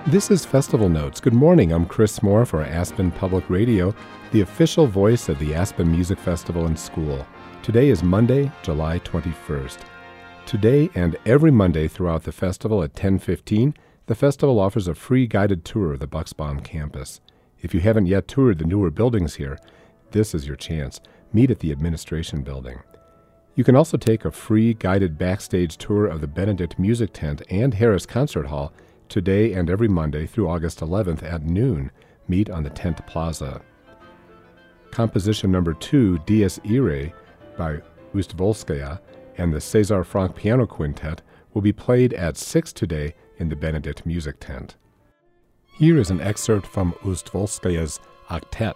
This is Festival Notes. Good morning. I'm Chris Moore for Aspen Public Radio, the official voice of the Aspen Music Festival and School. Today is Monday, July 21st. Today and every Monday throughout the festival at 10:15, the festival offers a free guided tour of the Bucksbaum campus. If you haven't yet toured the newer buildings here, this is your chance. Meet at the administration building. You can also take a free guided backstage tour of the Benedict Music Tent and Harris Concert Hall today and every Monday through August 11th at noon. Meet on the Tent Plaza. Composition number 2, Dies Irae, by Ustvolskaya and the César Franck Piano Quintet will be played at 6 today in the Benedict Music Tent. Here is an excerpt from Ustvolskaya's Octet.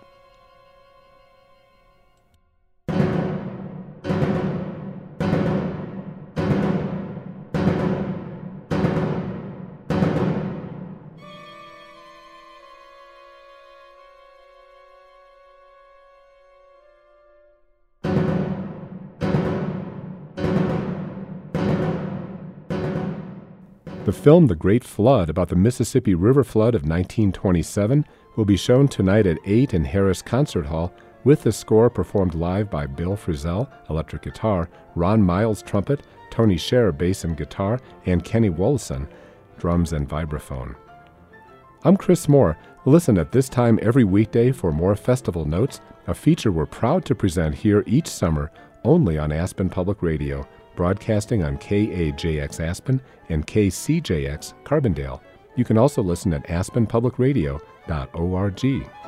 The film The Great Flood, about the Mississippi River flood of 1927, will be shown tonight at 8 in Harris Concert Hall, with the score performed live by Bill Frisell, electric guitar, Ron Miles, trumpet, Tony Scher, bass and guitar, and Kenny Wollesen, drums and vibraphone. I'm Chris Moore. Listen at this time every weekday for more Festival Notes, a feature we're proud to present here each summer only on Aspen Public Radio, broadcasting on KAJX Aspen and KCJX Carbondale. You can also listen at aspenpublicradio.org.